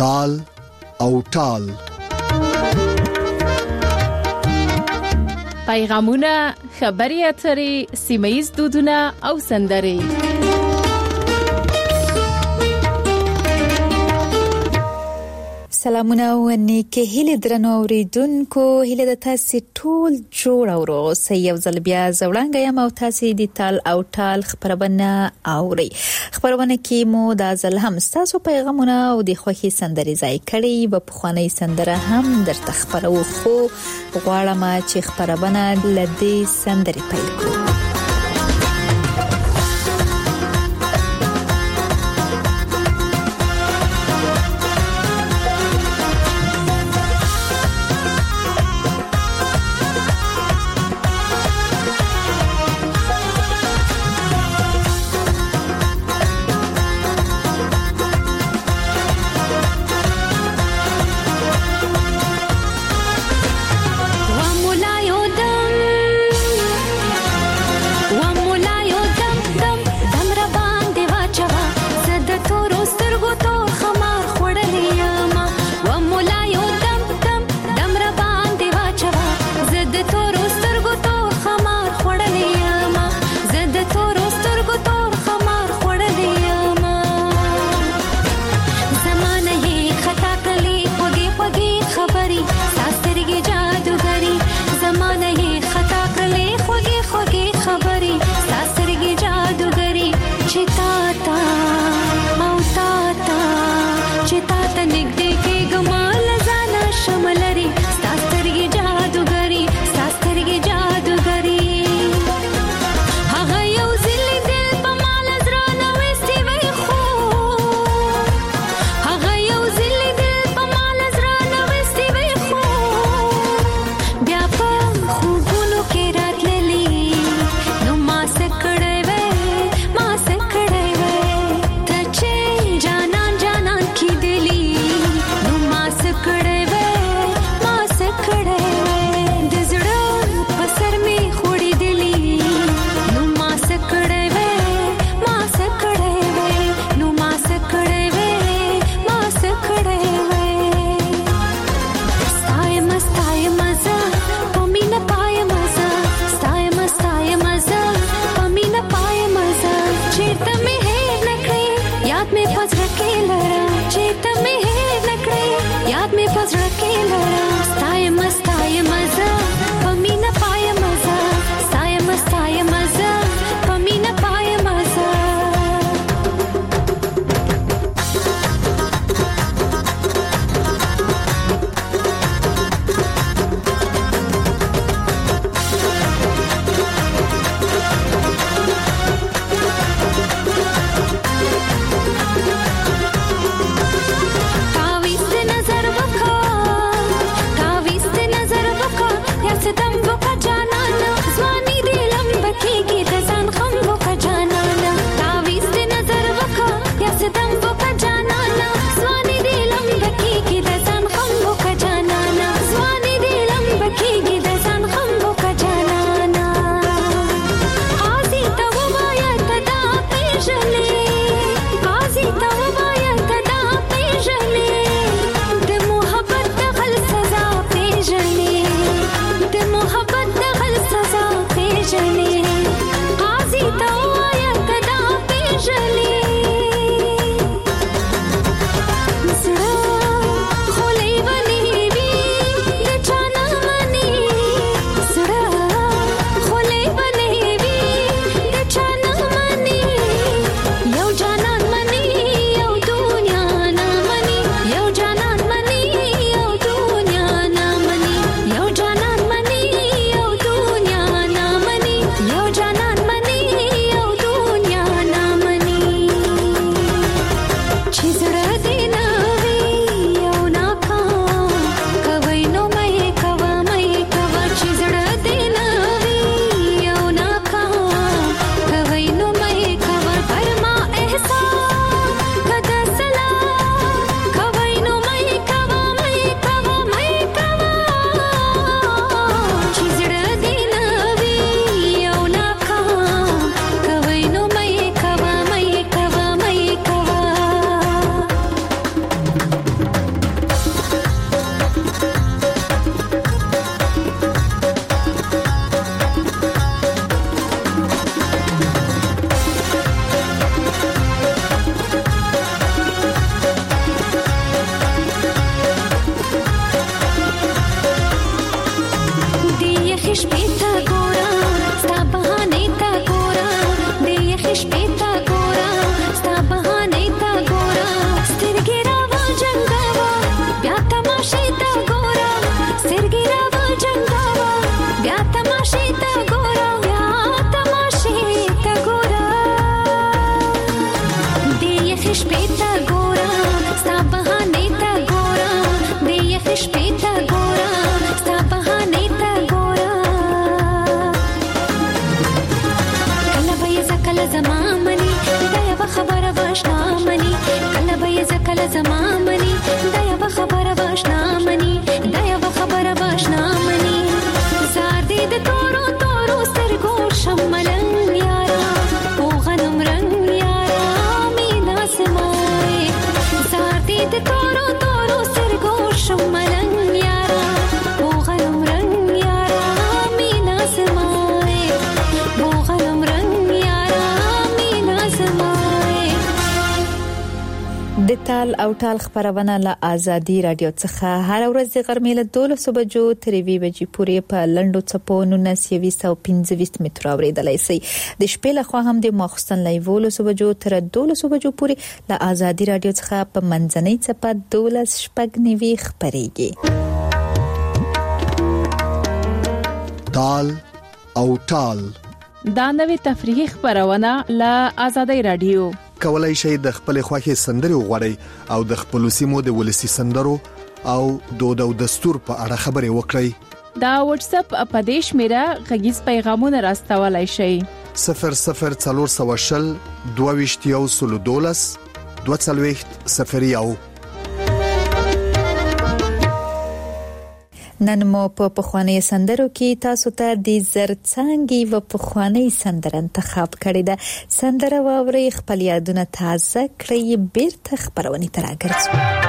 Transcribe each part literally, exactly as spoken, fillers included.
تال او ټال. پیغامونه، خبري اترې، سیمه‌ییز دودونه او سندرې. سلامونه او نیکه هیله درنو اوریدونکو، هیله د تاسو ټول جوړ او روغ یو ځل بیا زوړنګ یم او تاسو د تال او ټال خبرونه اوري. خبرونه کې مو د ځل هم تاسو پیغامونه او د خوخي سندري ځای کړي و په خواني سندره هم درته خبرو، خو غواړم چې خبرونه لدې سندري پیل کړو. شپېته ګورا ستا بهانې ته ګورا د یخ شپېته ګورا ستا بهانې ته ګورا کله به یې کله زما مني دا یو خبره واشنا مني کله به یې کله زما مني دا یو خبره واشنا مني دا یو خبره واشنا مني زار دې د تورو تورو سترګو شملنګ یارا او غنم رنگ یارا مینا سمای زار دې د تورو تورو سترګو شملنګ یارا او غنم رنگ یارا مینا سمای او غنم رنگ یارا مینا سمای د تال او تال خبرونه له ازادي رادیو څخه هر ورځ د غرمې له دولس بجو تر وی بجې پورې په لندو چپو نونسیوي سو پنځه متر اوریدلای شي د شپې له خوا هم د مخستن لایوولو بجو تر دولس بجو پورې له ازادي رادیو څخه په منځنۍ چپه دولس شپږ نیوي خبريږي تال او تال دا نوې تفریحي خبرونه له ازادي رادیو کولای شئ د خپل خوښي سندري وغوړئ او د خپل سیمو د ولسی سندرو او دود او دستور په اړه خبري وکړئ دا واتس اپ اپدیش میرا غږیز پیغامونه راستولای شئ صفر صفر څلور سو شل دوه ویشت یو سل دولس دوه څلوېښت صفر یو نن مو په پخوانی سندرو کې تاسو ته د زرڅانګي و پخوانی سندر انتخاب کړی ده سندره واوري خپل یادونه تازه کړئ بیرته خبرونه تراګرځو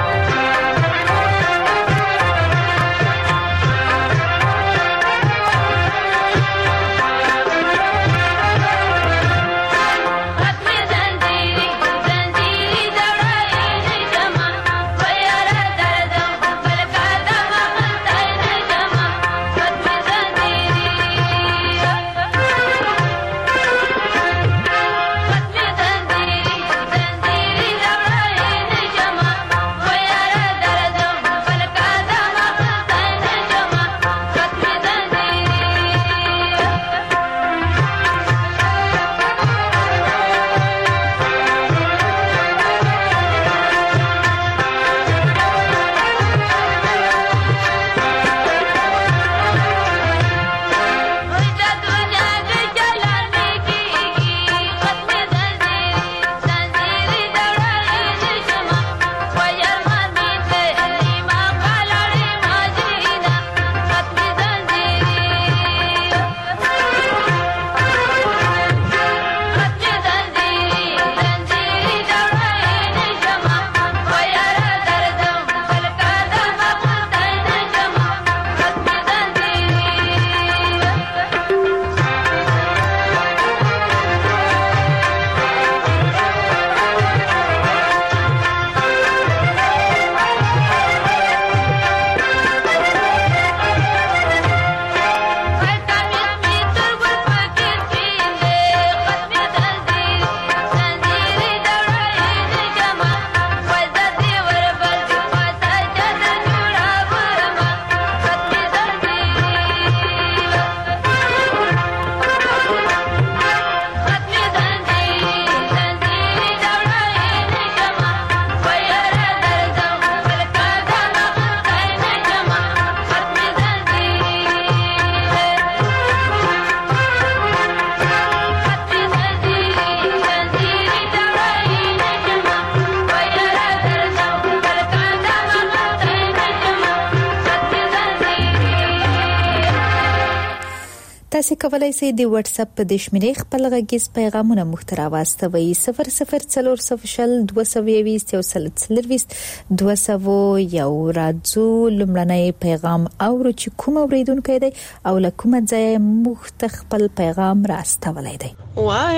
تاسو کولای شئ د واتس اپ په دشمنی خپل غږیز پیغامونه محتوا واستوي صفر صفر څلور صفر شل دوه سوه یوویشت یو سل څلوېښت دوه سوه یو راځو لمړنی پیغام او چې کوم اوریدونکو دی او لکه ځای مختخپل پیغام راستولای دی وای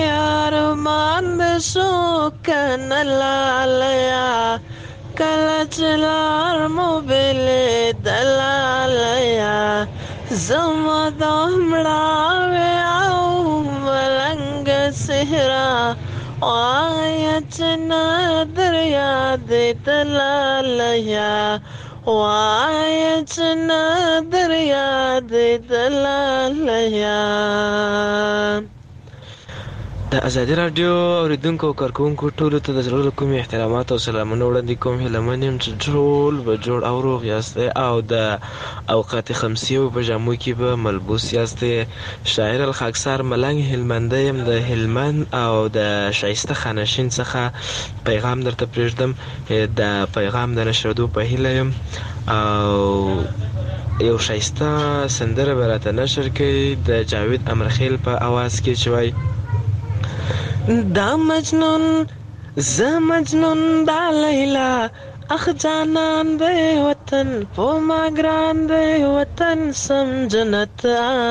ارمان بشو کنه لالیا کله چلار موبیل دلالیا زما دمړاوي او ملنګ سهرا وایت نادر یاد دلالیا وایت نادر یاد دلالیا د ازادي رادیو اوریدونکو او کارکونکو ټولو ته د زړه له کومې احترامات او سلامونه وړاندې کوم. هیله من یم چې ټول به جوړ او روغ یاستئ او د اوقات خمسیو په جامو کې به ملبوس یاستئ. شاعر الخاکسار ملنګ هلمندی یم د هلمند او د شایسته خانشین څخه پیغام درته پرېږدم. د پیغام د نشردو په هیله یم او یو شایسته سندره به راته نشر کړي د جاوید امرخیل په اواز کې چې وایي: دا مجنون ز مجنون دا لیلا اخ جانان دی وطن پو ما ګران دی وطن سم جنت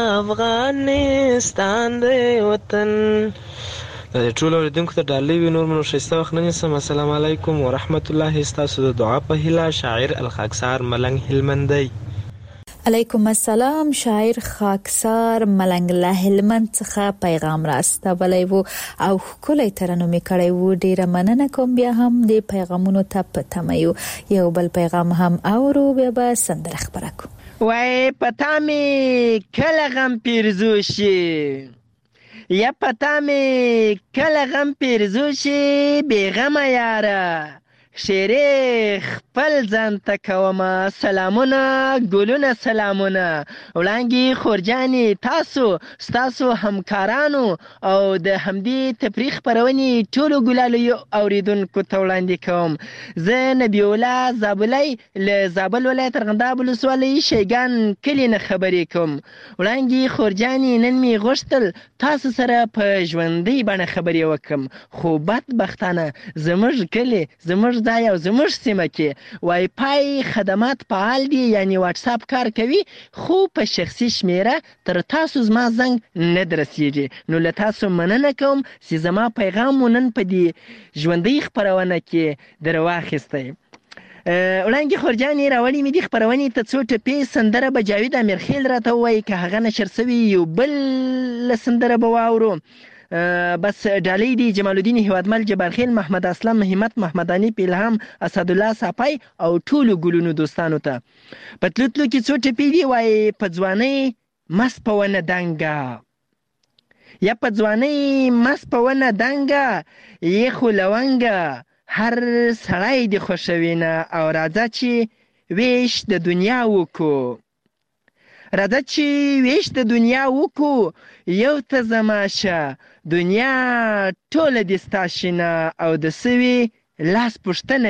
افغانستان دی وطن. د ټولو اوریدونکو ته ډالۍ وي. نور منو ښایسته وخت نه نیسم. السلام علیکم ورحمت الله. ستاسو د دعا په هیله شاعر الخاکسار ملنګ هلمندی. علیکم السلام. شاعر خاکسار ملنګ له هلمند څخه پیغام راستولی وو او ښکلی ترنم یې کړی وو. ډیره مننه کوم. بیا هم د پیغامونو ته په تمه یو. یو بل پیغام هم اورو بیا به سندره خپره کړو. وای پتا مې کله غم پیرزو شي یا پتا مې کله غم پیرزو شي بېغمه یاره شیرې خپل ځان ته کومه سلامونه ګلونه سلامونه. وړانګې خورجانې تاسو ستاسو همکارانو او د همدې تفریح خپرونې ټولو ګلالیو اوریدونکو ته وړاندې کوم. زه نبی الله زابلی له زابل ولایت ارغنداب ولسوالۍ شیګان کلي نه خبرې کوم. وړانګې خورجانې نن مې غوښتل تاسو سره په ژوندۍ بڼه خبرې وکړم، خو بدبختانه زموږ کلي زموږ ځای او زموږ سیمه کې وای فای خدمات فعال دي، یعنی واټساپ کار کوي، خو په شخصي شمیره تر تاسو زما زنګ نه درسیږي. نو له تاسو مننه کوم چې زما پیغام مو نن په دې ژوندۍ خپرونه کې در واخیستی. وړانګې خورجانې راوړې مې دې خپرونې ته څو ټپې سندره به جاوید امیرخیل راته ووایي، که هغه نشر سوي یو بل سندره به واورو. بس ډالۍ دي جمال الدین هیوادمل جبارخیل محمد اسلم همت محمدانی پیلهام اسدالله صافی او ټولو ګلونو دوستانو ته. په تلو تلو کې څو ټپې دي. وایي په ځوانۍ مست په ونه دنګه یا په ځوانۍ مست په ونه دنګه یې خو لونګه هر سړی دې خوښوي نه او راځه چې ویش د دنیا وکړو راځه چې ویش د دنیا وکړو یو ته زماشه دنیا ټوله دې ستا شینه او د سوي لاس پوښتنه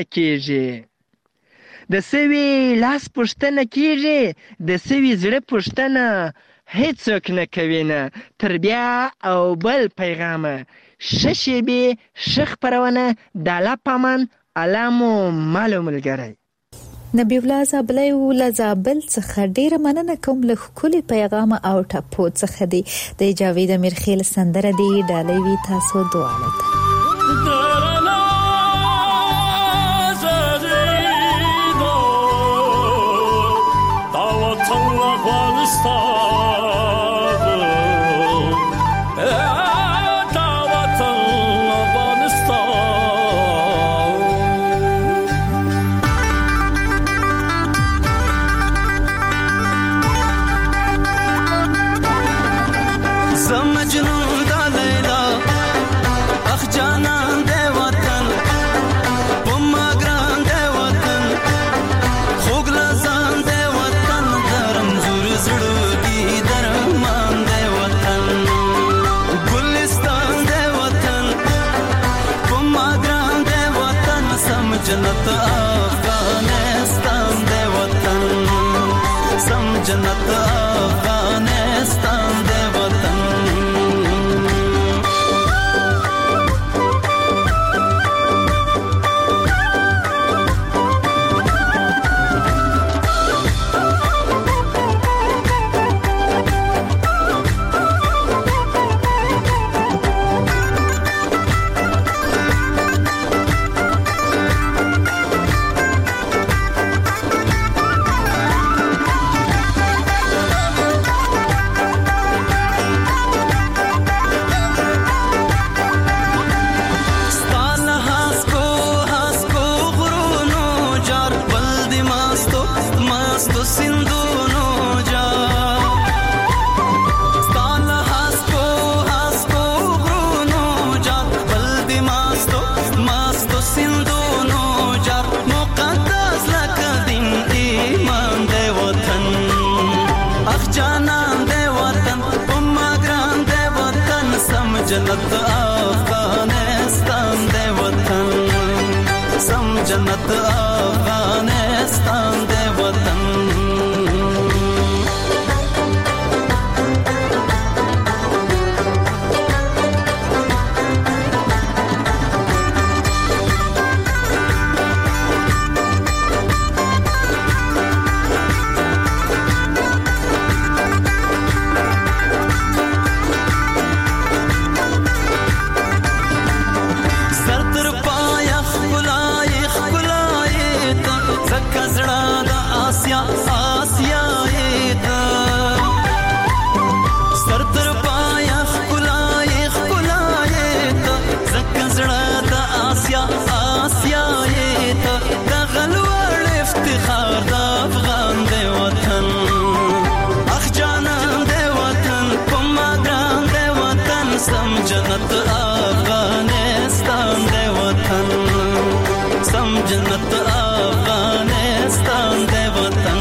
کېږي د سوي لاس پوښتنه کېږي د سوي زړه پوښتنه هیڅوک نه کوي نه. تر بیا او بل پیغامه ښه شېبې ښه خپرونه د الله په امان. الله مو مالو ملګری. نبی الله زابلی و له زابل څخه ډیره مننه کوم. له ښکلي پیغام او ټپو څخه دی د جاوید امیرخیل سندره دی. ډالۍ وي تاسو دواړو ته. جنت افغانستان دی وطن سم جنت افغانستان دی وطن. جنت افغانستان دے وطن جنت افغانستان دے وطن سم جنت افغانستان دے وطن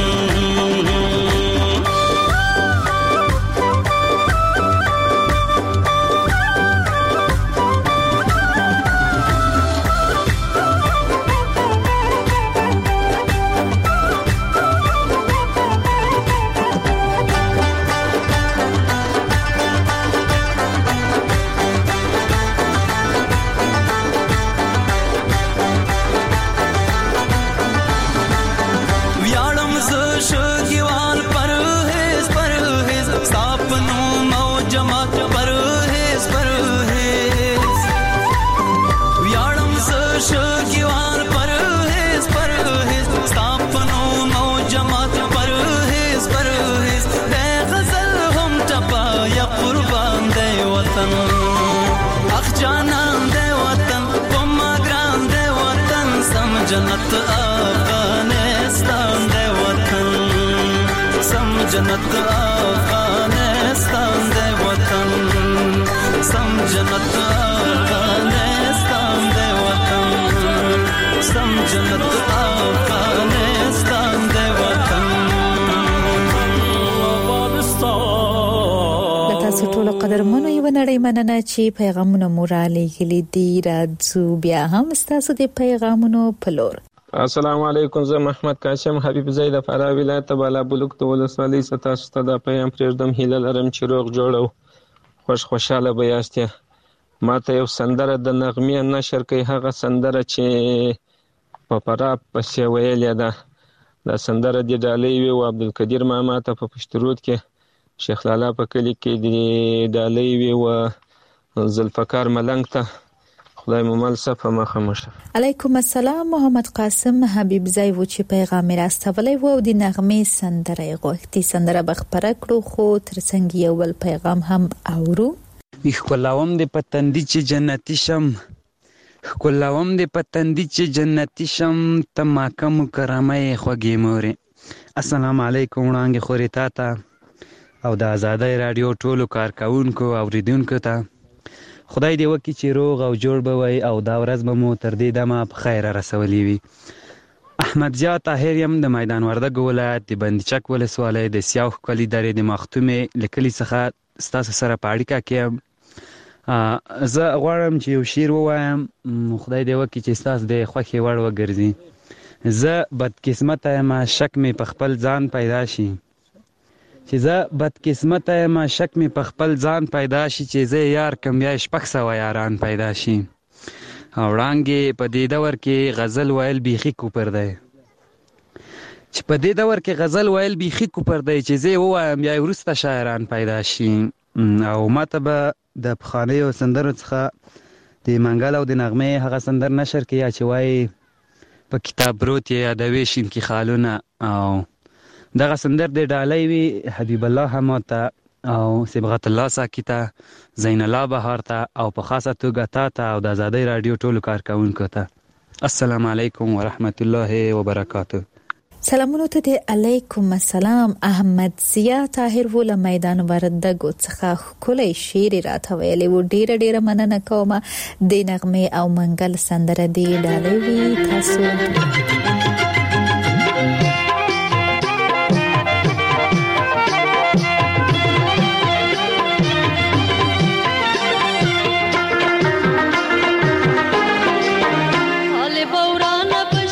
جنت افغانستان دے وطن سم جنت افغانستان دے وطن سم جنت افغانستان دے وطن سم جنت افغانستان دے وطن تاسو ټول قدرمنو یو نړۍ مننه چې پیغامونه مورالي غلي دي راځو بیا هم تاسو د پیغامونو پلور السلام علیکم زه محمد قاسم حبیب زید فرا ولایت بالا بلوک ته ولسوالۍ ستا ست د پیغام پرېږدم هیله لرم چې روغ جوړو خوش خوشاله به یاست ماته یو سندره د نغمې نشر کوي هغه سندره چې په پرا پسې ویلې ده دا سندره د ډالۍ وی او عبدالقدیر ماما ته په پشترود کې شیخ لالا په کلی کې د ډالۍ وی او ذوالفقار ملنګ ته خدای مو مل صفه مخه مشه علیکم السلام محمد قاسم حبیب زای و چې پیغام راستولې وو د نغمې سندره غوښتي سندره بخبره کړو خو ترڅنګ یو ول پیغام هم اورو خپلوم د پتندې چې جنتی شم خپلوم د پتندې چې جنتی شم ته ماکه مکرمه خوږی مورې السلام علیکم وړاندې خوري تا ته او د آزادۍ رادیو ټولو کارکونکو اوریدونکو ته خدای دې وکړي چې روغ او جوړ به وي او دا ورځ به مو تر دې دمه په خیر رسولې وي احمد ضیا طاهر یم د میدان وردګ ولایت د بندچک ولسوالۍ د سیاو ښکلي درې د مختومې لیکلي څخه ستاسو سره په اړیکه کې یم زه غواړم چې یو شعر ووایم خدای دې وکړي چې ستاسو د خوښې وړ وګرځي زه بدقسمته یم شک مې په خپل ځان پیدا شي چې زه بدقسمته یم شک مې په خپل ځان پیدا شي چې زه یار کم یا شپږ سوه یاران پیدا شي او وړانګې په دې دور کې غزل ویل بیخي کوپر دی چې په دې دور کې غزل ویل بیخي کوپر دی چې زه ووایم یا وروسته شاعران پیدا شي او ماته به د پخوانیو سندرو څخه د منګل او د نغمې هغه سندر نشر کې یا چې وایي په کتاب پروت یې یادوي شین کې خالونه او دغه سندر د ډالۍ وی حبیب الله حماد ته او صبغت الله ساکی ته زین الله بهار ته او په خاصه توګه تا ته او د آزادۍ رادیو ټولو کارکونکو ته السلام علیکم ورحمت الله وبرکاته سلامونه ته د علیکم السلام احمد ضیا طاهر ول میدان وردګ څخه خولي شیر راته ویلې و ډیره ډیره مننه کوم د نغمه او منګل سندره دی ډالۍ وی تاسو Bye.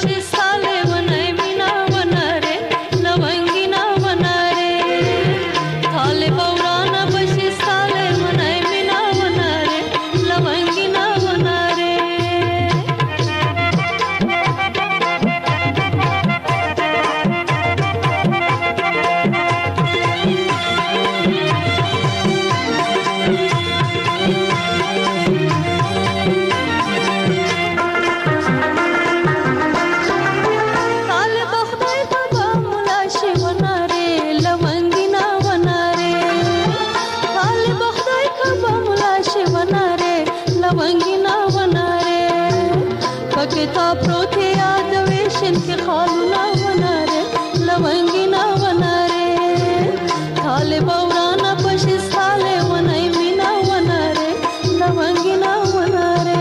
پکتا پروتې یادوي شین کې خالونه وناره لونګینا وناره طالب ورانا پښې ساله ونای مینا وناره لونګینا وناره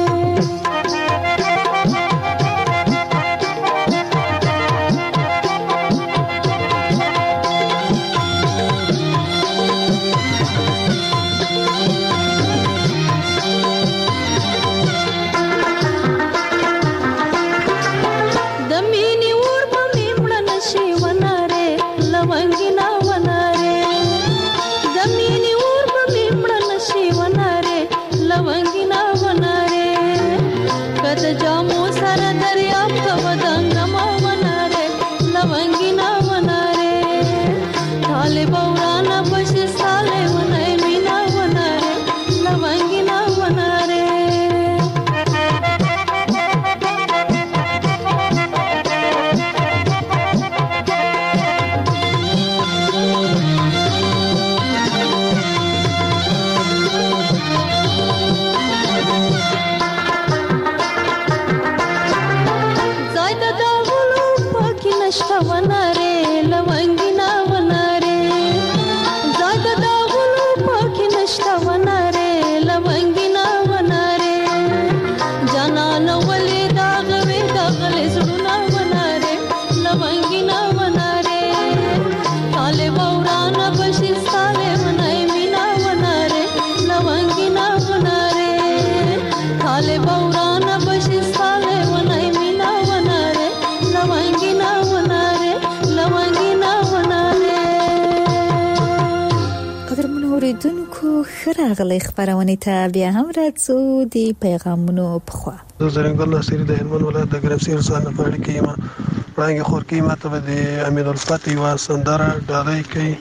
راغلی خبرونه ته بیا هم راځو د پیغامونو په خوا زرنګ الله سری د هلمند ولایت د ګرمسیر سره په اړه کې ما وړاندې خور کې ما ته د امین الفتح یو سندره ډالۍ کوي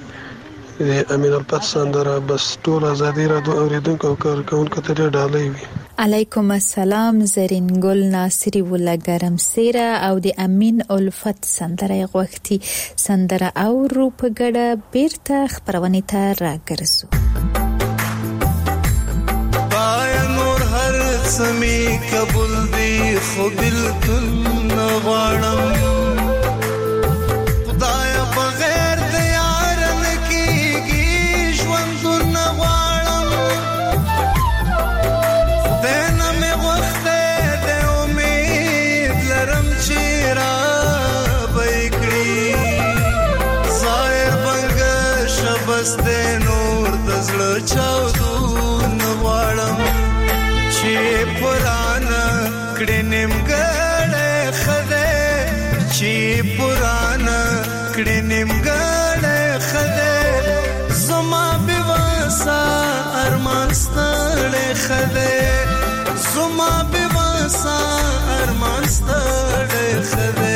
د امین الفتح سندره بس ټول ازادي را دوه اوریدونکو او کارکونکو ته ډالۍ وي. علیکم السلام زرینګل ناصری ولا ګرمسیر او د امین الفتح سندره غوښتي سندره او رو په ګډه بیرته خبرونه ته راګرځو. سمی قبول دی خو بالکل نغواړم خدای بغیر د یار نکیږي ژوند نغواړم دنه مې وخت د امید لرم چې را بېکړي ظاهر بنګ شبس د نور د زړه چاودو نغواړم چې پرانا کړه نیمګړې خده چې پرانا کړه نیمګړې خده زما بواسا ارمان ستړې خده زما بواسا ارمان ستړې خده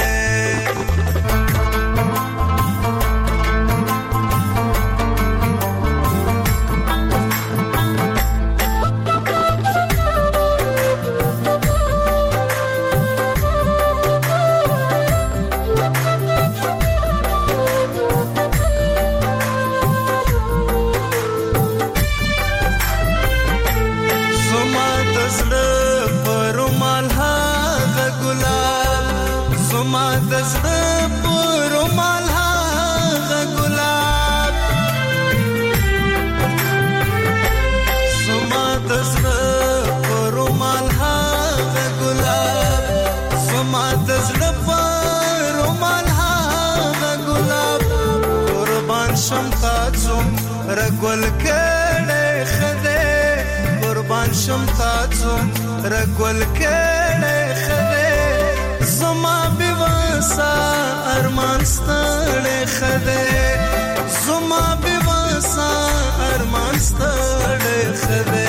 رګول کړه خده قربان شم تاسو رګول کړه خده زما بواسا ارمان ستړې خده زما بواسا ارمان ستړې خده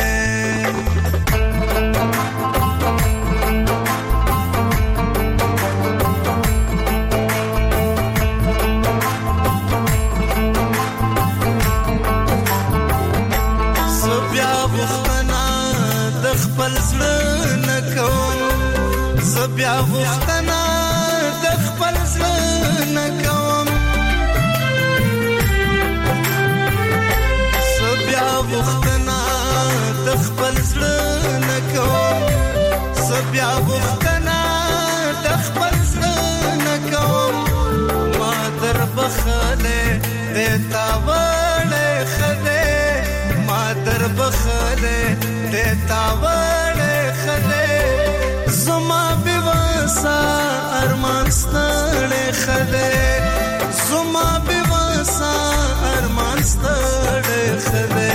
بیا غوښتنه د خپل ځل نه کوم بیا غوښتنه د خپل ځل نه کوم بیا غوښتنه د خپل زړه نه کوم ما در بخلې د تا وړې خدای ما در بخلې د تا وړې خدای زما بواسا ارمان ستړې خدای زما بواسا ارمان ستړې خدای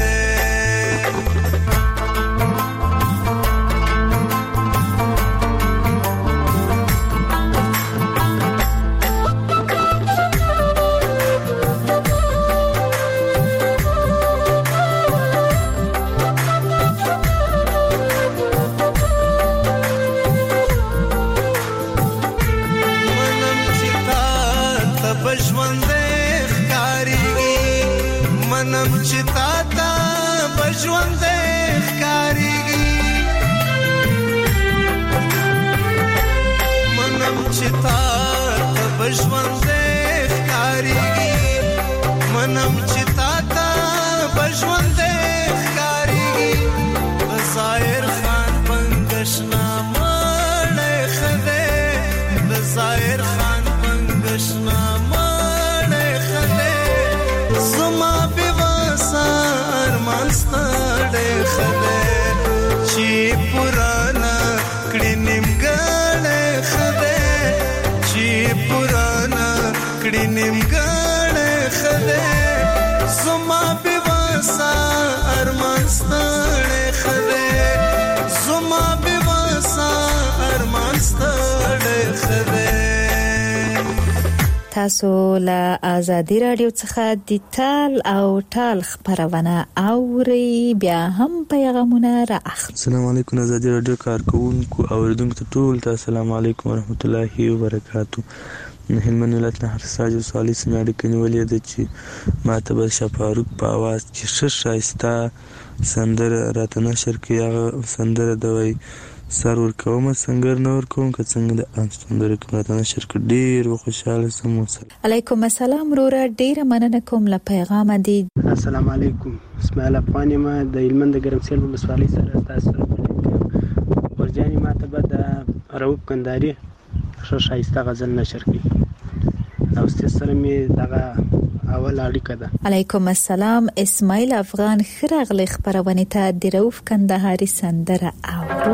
منم چې تا ته بژوند ښکاریږي منم چې تا ته بژوند ښکاریږي منم چې تا ته بژوند ښکاریږي ظاهر خان پنګشنا مړ خدای د ظاهر خان پنګشنا مړ خدای زما ارمان ستړې خدای چې پرانا کړي نیمګړې خدای چې پرانا کړي نیمګړې خدای زما بواسا ارمان ستړې خدای زما بواسا ارمان ستړې خدای تاسو له آزادي رادیو څخه د تال او ټال خبرونه اوري بیا هم پیغامونه را اخلي. السلام علیکم آزادي رادیو کارکونکو اوریدونکو ته ټول ته السلام علیکم ورحمت الله وبرکاتو. هلمند ولایت نه هرساج صالح سمیاړي کنيولې د چې ماته به شفاروق په आवाज کې ښه شایسته سندره راته نشر کې هغه سندره دوی سر ورکوم څنګه نور کوم که څنګه د سندره کې راته نشر کې ډیر خوشاله سم. علیکم السلام وروره ډیر مننه کوم له پیغام دي. السلام علیکم اسماعیل افغانی ما د هلمند ګرمسیل ولسوالۍ سره تاسو سره ورجاني ماته به د روب کنداري ښه شایسته غزل نشر کړي او ستاسو سره می دغه اول اړیکه ده. علیکم السلام اسماعیل افغان خراغلی خبرونه ته د روف کندهاري سندره اورو.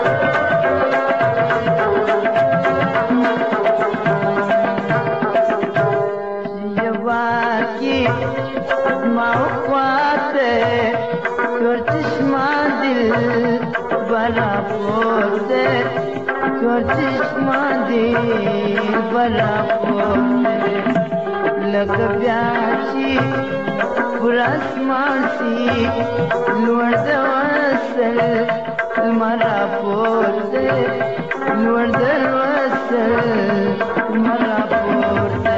لکه بیاشي وراسمان سي لوړ د وصل مرا پورته لوړ د وصل مرا پورته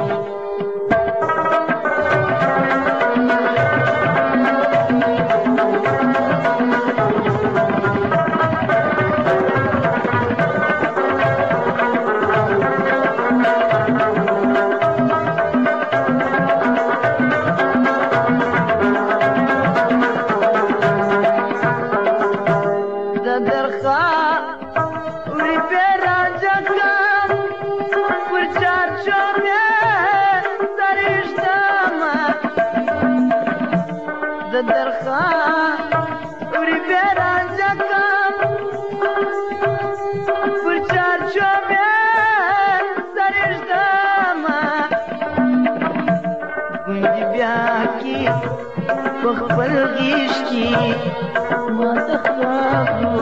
خپل غیش کی ما تخابرو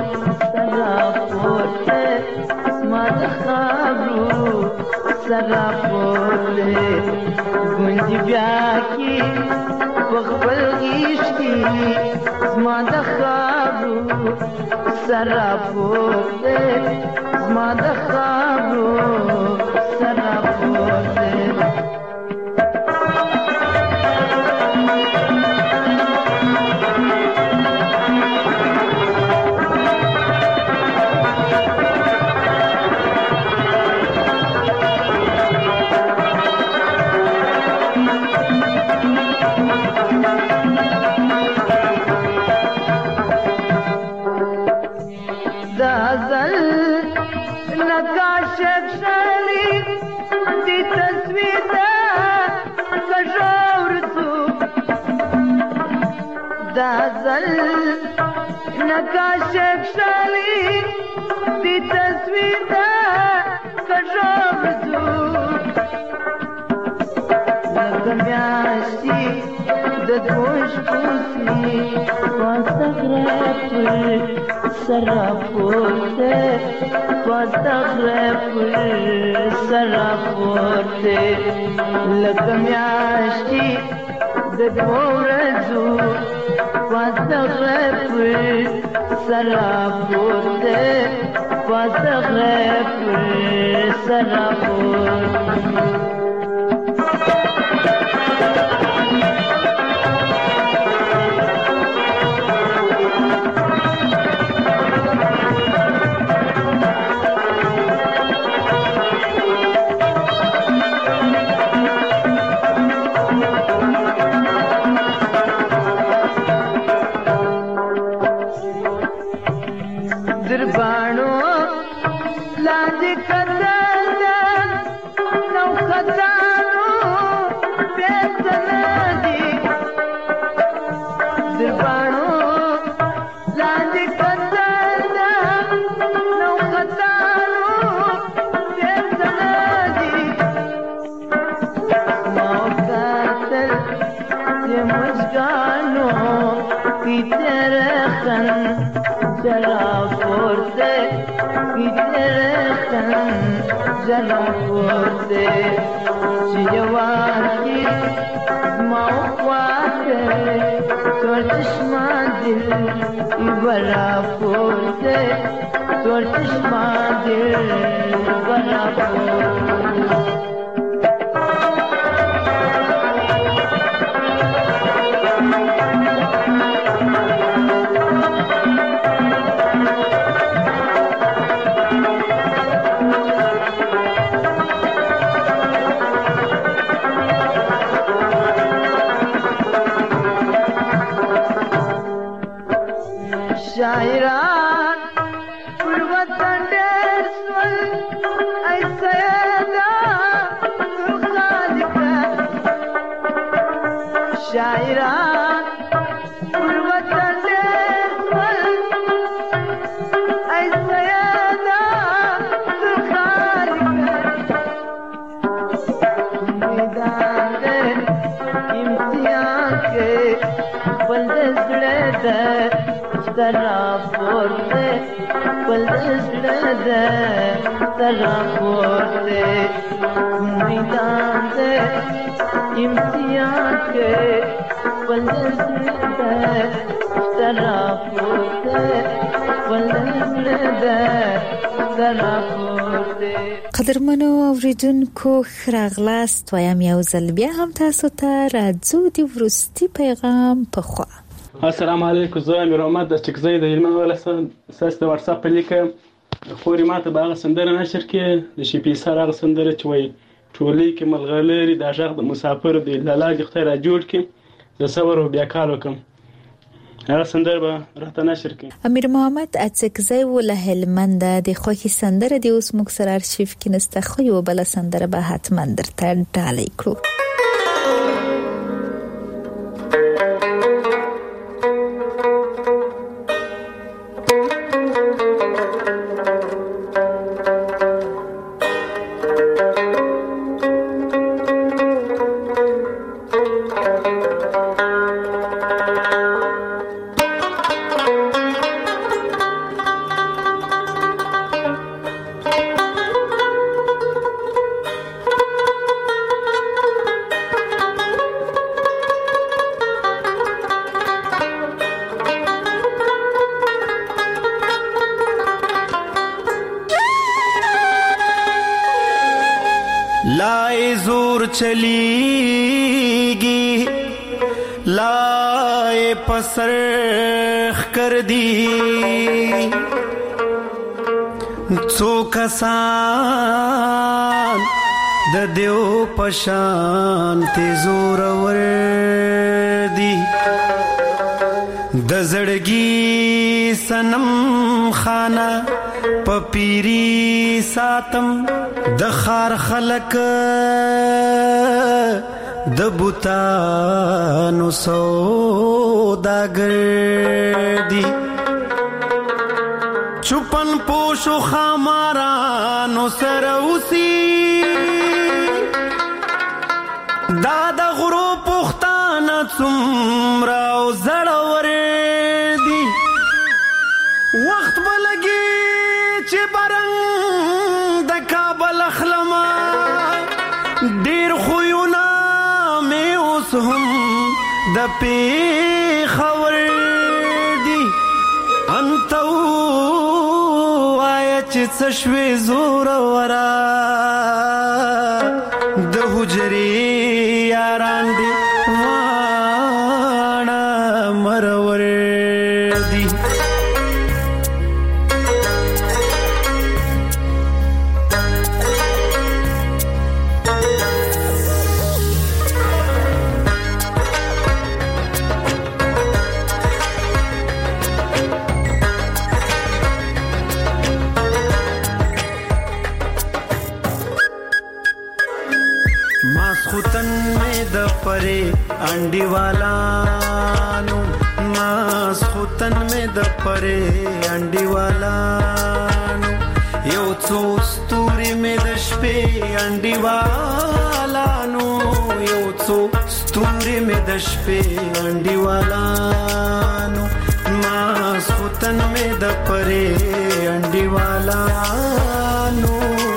سراپورته ما تخابرو سراپورته گنجی بیا کی خپل غیش کی ما تخابرو سراپورته ما تخابرو سراپورته da دازل نقاش شالي دي تصوير ده كشورتو دازل نقاش شالي دي تصوير ده كشورتو لكم ياشتي ددوش بوسي واستغرب سرافورته واستغرب سرافورته لكم ياشتي ددورزو واستغرب سرافورته واستغرب سرافورته جلافورته شيواني موقواته تورتشما دل يبلافورته تورتشما دل يبلافورته شاعران والوطن دسول أي سيدة الخالقة شاعران والوطن دسول أي سيدة الخالقة ميدان امتحان के बंदे तरापोते पलसड़े तरापोते मैदान दे इम्तिहान के पलसड़े तरापोते पलसड़े तरापोते قدرمنو اوریدونکو خراغلاست وایم یو ځل بیا هم تاسو ته راځو د ورستي پیغام په خوا السلام علیکم زه امیر محمد د ټکزی د علم ولسان ساس د واتس اپ لیک خوري ماته باغ سندره نشر کې د شي پی سره غ سندره چوي ټولې کې ملغلري د ژغ د مسافر د لالاج اختیار جوړ کې د صبر او بیا کار وکم هغه سندره به راته نشر کې امیر محمد اڅکزی ول هلمند د خوخي سندره د اوس مک سره ارشیف کې نسته خو یو بل سندره به حتما درته ډالې کړو لائے زور چلیگی لائے پسرخ کر دی څو کسان د دیو پشان ته زور ور دی د زړګي سنم خانه پپیری ساتم د خار خلک د بوتانو سوداګر دی چوپن پوشو خامارانو سره اوسي دا د غرو پختانه څومره او زړور دی وخت بلګي چې برنګ د کابل اخلما ډیر خوونه مې اوس هم د پیښور دی انت وای چې څه شوې زور ورا د حجرې یاران دی واړه مرور دی پرے انڈی والانو ماس خوتن میں د پرے انڈی والانو یو څو ستوري میں د شپې انڈی والانو یو څو ستوري میں د شپې انڈی والانو ماس خوتن میں د پرے انڈی والانو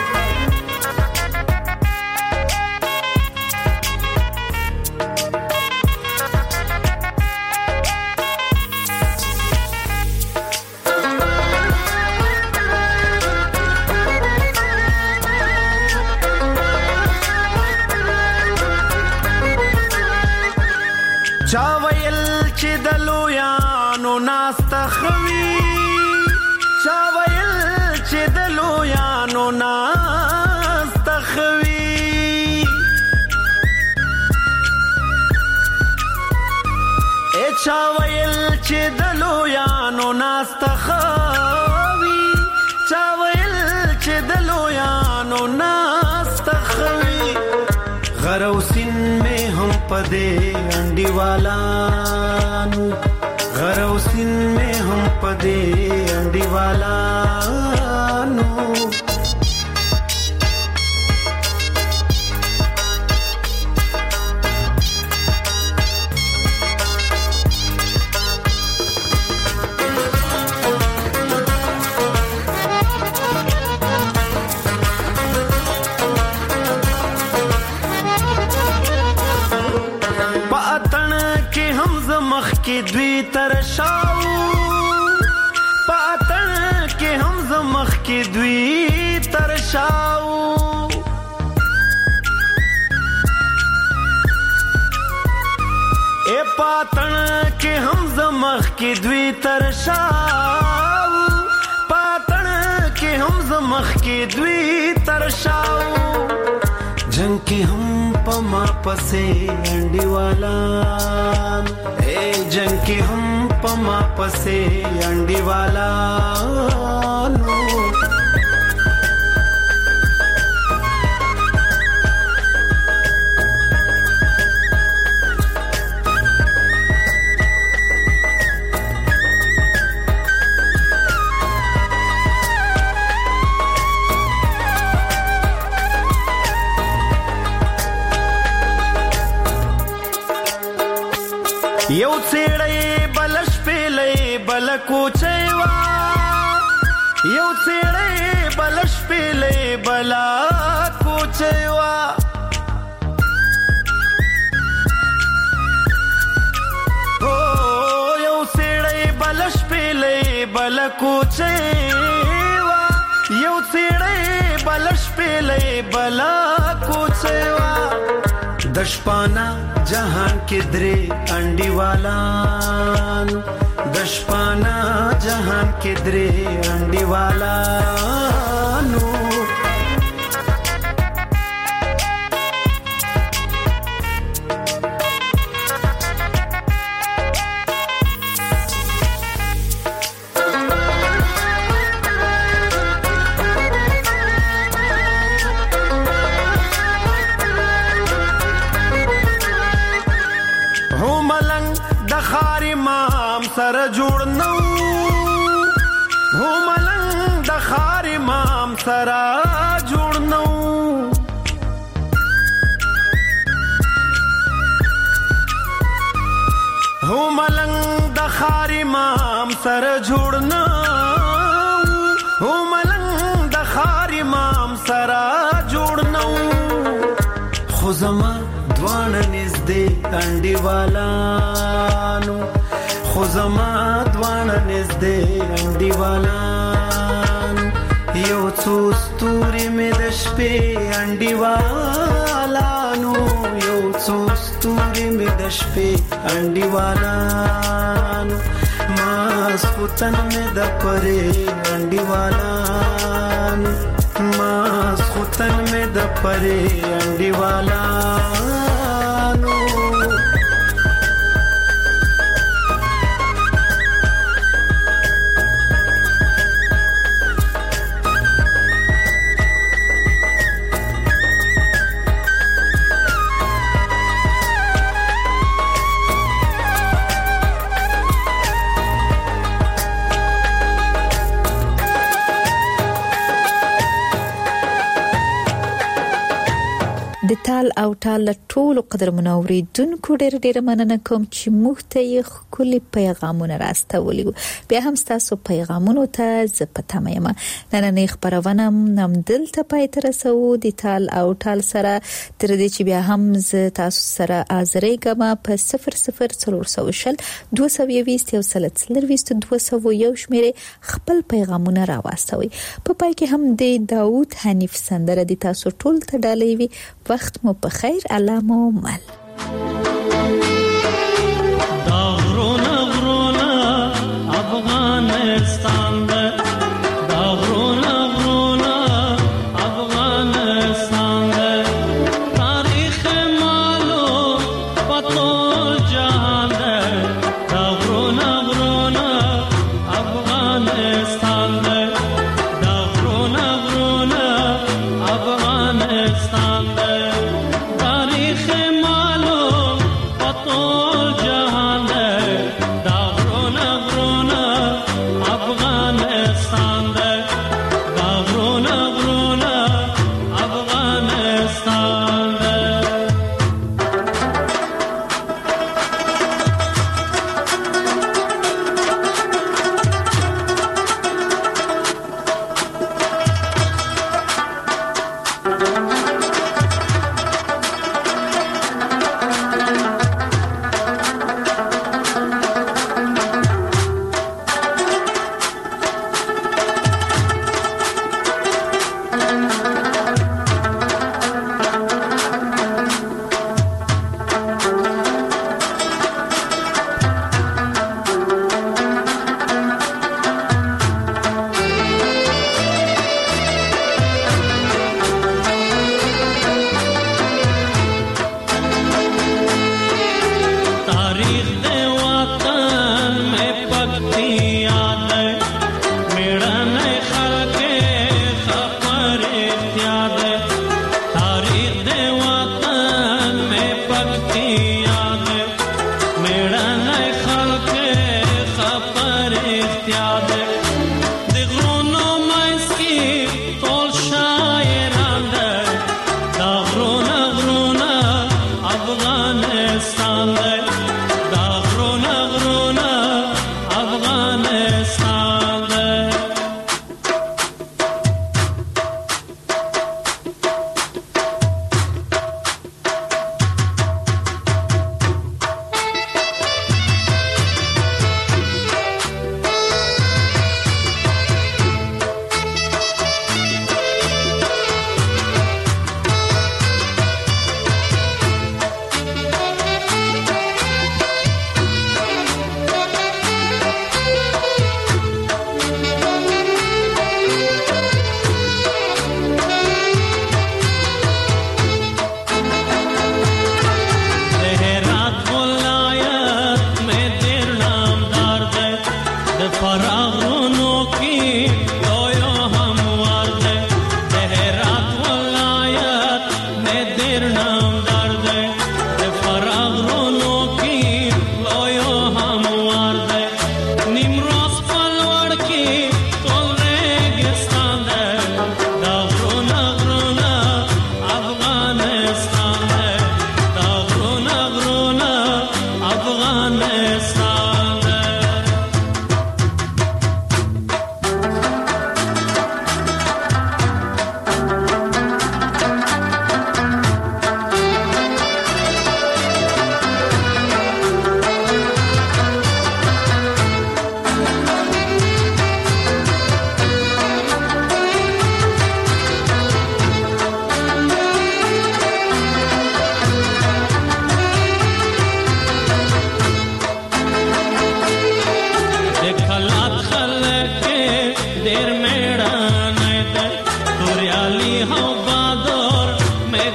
چاویل چې د لویانو ناسته خوي چاویل چې د لویانو ناسته خوي ا چاویل چې د لویانو ناسته خوي چاویل چې د لویانو ناسته خوي غروسین میں ہم پدے انڈی والانو غروسین میں ہم پدے انڈی والانو کی دوی ترشاو پاتن کې هم زمخ کې دوی ترشاو اے پاتن کې هم زمخ کې دوی ترشاو پاتن کې هم زمخ کې دوی ترشاو جنگ کې هم پما پسې انډي والا اے جنگ کې هم پما پسې انډي والا نو یو څېړې بلش پیلې بل کوچېوا یو څېړې بلش پیلې بل کوچېوا او یو څېړې بلش پیلې بل کوچېوا یو څېړې بلش پیلې بل کوچېوا دشپانا جهان کې درې انډي والان دشپانا جهان کې درې انډي والانو سره جوړ نو هو ملنګ د خار امام سره جوړ نو هو ملنګ د خار امام سره جوړ نو هو ملنګ د خار امام سره جوړ نو خو زما دوان نزدې انډیوالانو خو زما دوان نزدې انډیوالانو یو څو ستوري مې د شپې انډیوالانو یو څو ستوري مې د شپې انډیوالانو ماسخوتن مې د پرې انډیوالانو ماسخوتن مې د پرې انډیوالانو د تال او تال ټول قدر منوریدونکو ډېر ډېر مننه کوم چې موږ ته یې خولي پیغامونه راستولي بیا هم تاسو پیغامونو ته ز پته مې ما نن خبرونه نم دلته پای تر سو د تال او تال سره تر دې چې بیا هم ز تاسو سره ازرې کما په صفر صفر څلور سو شل دوه سو یويست یو سل څلور ويست دوه سو یو شمیره خپل پیغامونه راوستوي په پای کې هم د داوود حنیف سندره د تاسو ټول ته ډالې وي وخت مو په خیر الله مو مل دا غرونا غرونا افغانستان دا غرونا غرونا افغانستان دا تاریخ مالو پتول جهان دا دا غرونا غرونا افغانستان دا دا غرونا غرونا افغانستان دا تاریخ مال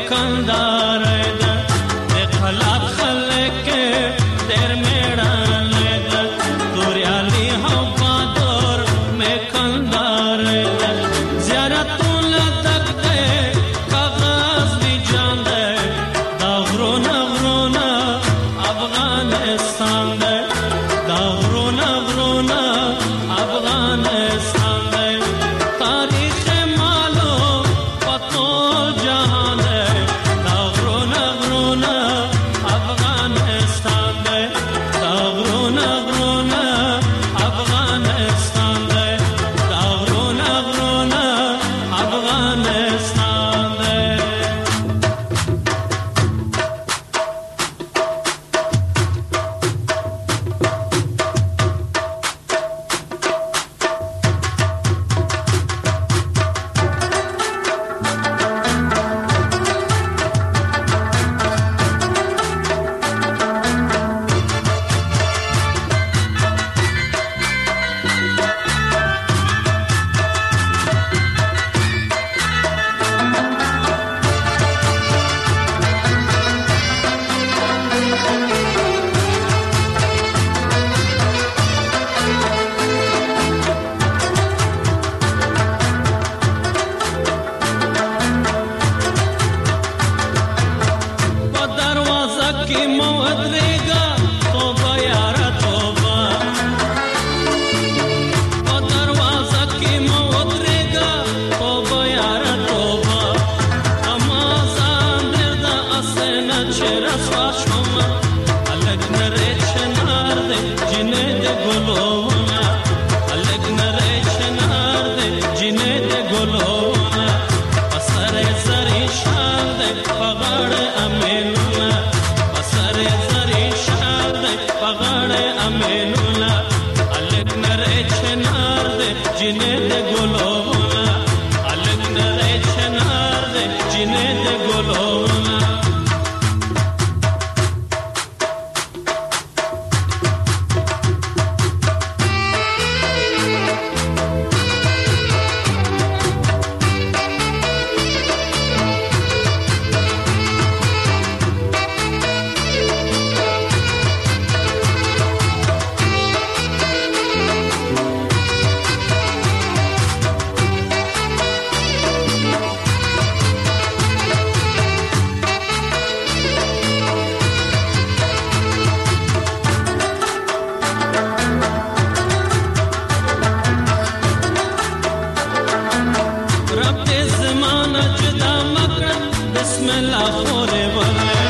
کندار ده د خلاق خلک در میړان ده توریالي هو بادور می کندار ده زیارتونه دغه کاغذ دی جان ده دا غرونه غرونه افغانستان ده دا غرونه غرونه افغانستان ده تاریخ معلوم پتول جهان ده دا غرونه غرونه افغانستان ده دا غرونه غرونه افغانستان ده دا غرونه غرونه افغانستان ده په دروازه کې مو ودرېږه توبه یاره توبه په دروازه کې مو ودرېږه توبه یاره توبه اما ځان ډېر د اسې نه چې رسوا شومه هلک نری چنار دی جینۍ د ګلونه هلک نری چنار دی جینۍ د ګلونه په سر یې زرې شال دی په غاړه امیلونه په سر یې زرې شال دی په غاړه امیلونه هلک نری چنار دی جینۍ د ګلونه هلک نری چنار دی جینۍ د ګلونه رب دې زمانه جدا مکړه بسم الله خورې ولې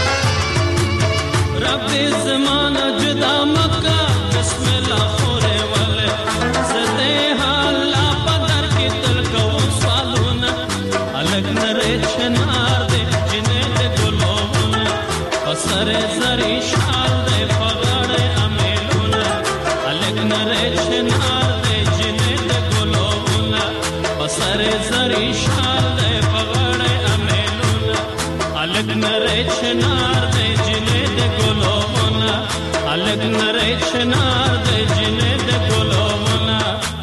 رب دې زمانه جدا مکړه بسم الله خورې ولې زه دې حالا په در کې تل کوم سوالونه هلک نری چنار دی جینۍ د ګلونه په سر یې زرې شال دی په غاړه امیلونه هلک نری چنار دی جینۍ د ګلونه په سر یې زرې شال دی په غاړه امیلونه هلک نری چنار دی جینۍ د ګلونه هلک نری چنار دی جینۍ د ګلونه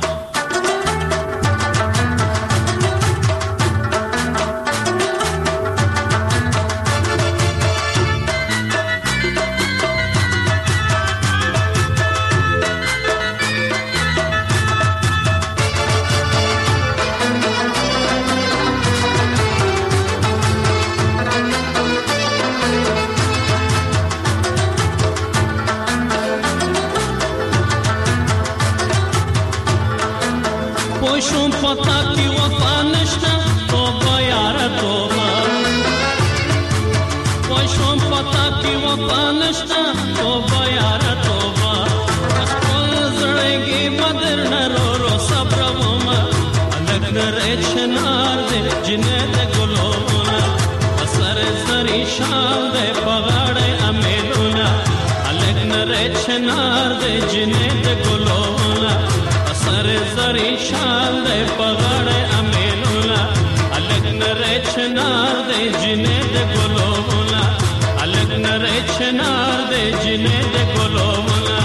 پوشم پتا کی وفا نشتا توبه یاره توبه پوشم پتا کی وفا نشتا توبه یاره توبه خپل زړګي بدر نرو رو صبر وما هلک نری چنار دی جینۍ د ګلونه په سر یې زرې شال دی په غاړه امیلونه هلک نری چنار دی جینۍ د ګلونه سر زری شال دی په غاړه امیلونه هلک نری چنار دی جینۍ د ګلونه هلک نری چنار دی جینۍ د ګلونه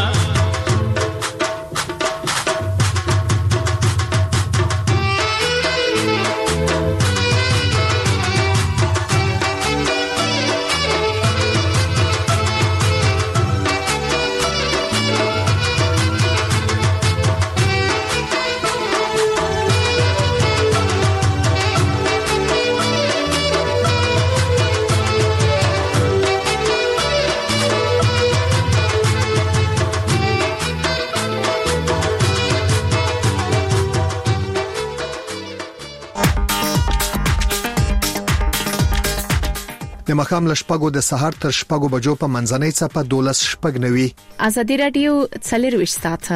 د مخام لشپګو د سهار تر شپګو بجو په منځنۍ صفه دولس شپګ نوي. ازادي رادیو څلرويشت ساعته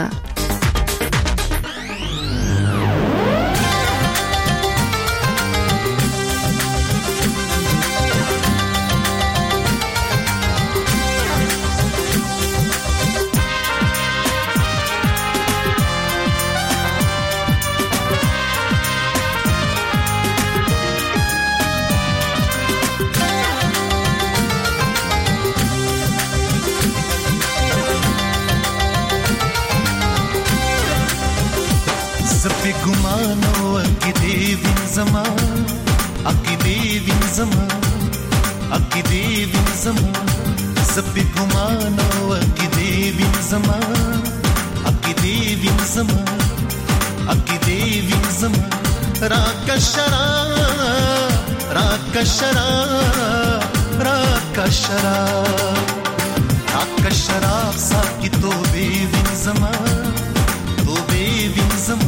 ګمانو اکی دی وین زما اکی دی وین زما اکی دی وین زما سپی ګمانو اکی دی وین زما اکی دی وین زما اکی دی وین زما راکا شراب راکا شراب راکا شراب راکا شراب ساکی تو بی وین زما تو بی وین زما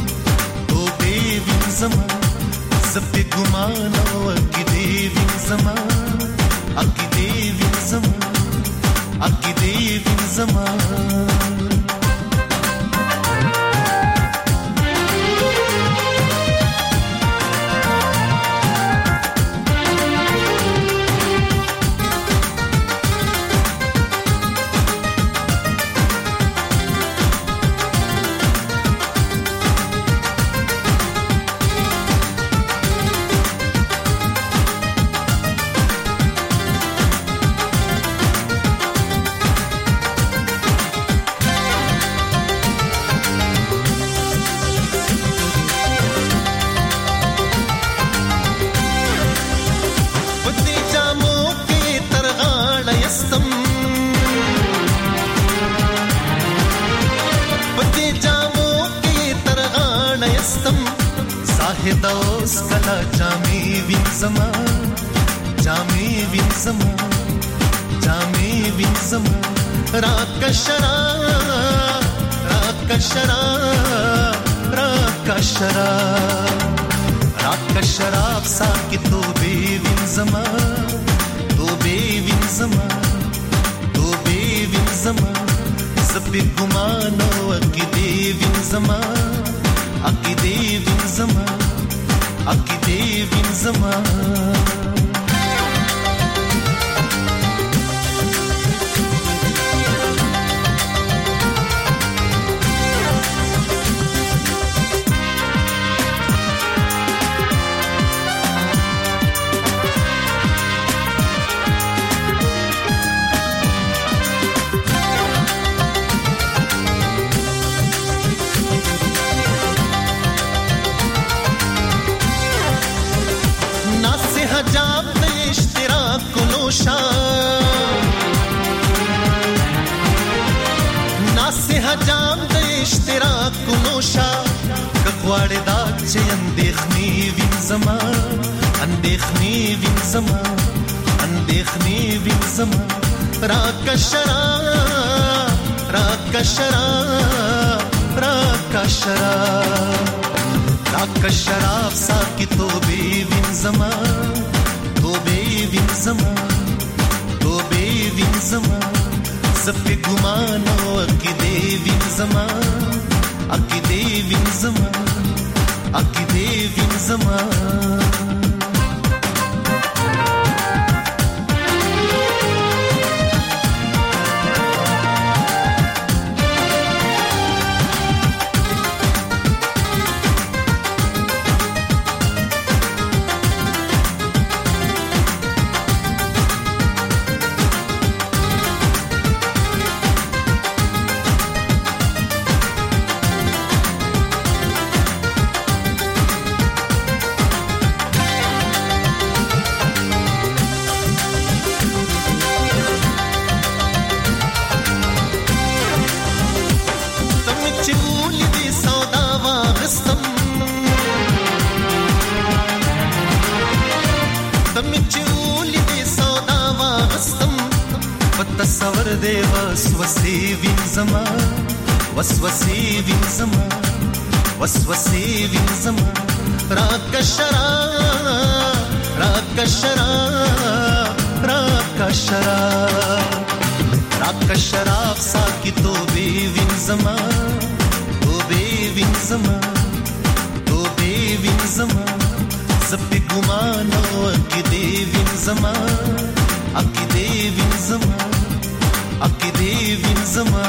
زما سپی ګمانو اکی دی وین زما اکی دی وین زما اکی دی وین زما دوس کلا جامی وین زما جامی وین زما جامی وین زما راکا شراب راکا شراب راکا شراب راکا شراب ساکی تو بی وین زما تو بی وین زما تو بی وین زما سپی ګمانو اکی دی وین زما اکی دی وین زما اکی دی وین زما جام د اشتراک کو نوشا کغواړې دا چې اندېخنی وین زما اندېخنی وین زما اندېخنی وین زما راکا شراب راکا شراب راکا شراب راکا شراب ساکی تو بی وین زما تو بی وین زما تو بی وین زما سپی ګمانو اکی دی وین زما اکی دی وین زما اکی دی وین زما تصور دی وسوسې وین زما وسوسې وین زما وسوسې وین زما راکا شراب راکا شراب شراب راکا شراب ساکی توبه وینزما توبه وینزما توبه وینزما زپی ګمانو اکی دی وینزما اکی دی وینزما اکی دی وینزما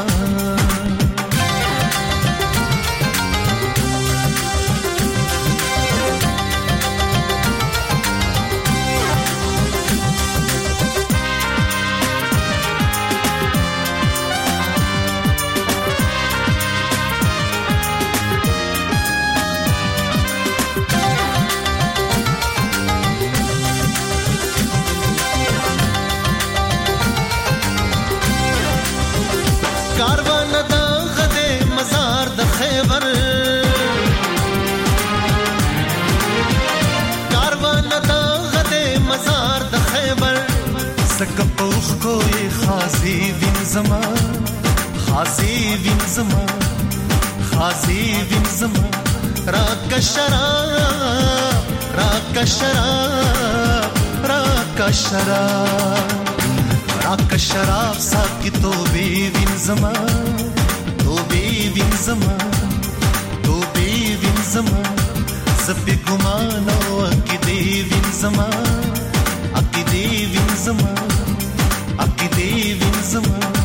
سکپوخ کوئی خازی وینزما خازی وینزما خازی وینزما راکا شراب راکا شراب راکا شراب راکا شراب ساکی توبه وینزما توبه وینزما توبه وینزما زپی ګمانو اکی دی وینزما اکی دی وینزما اکی دی وینزما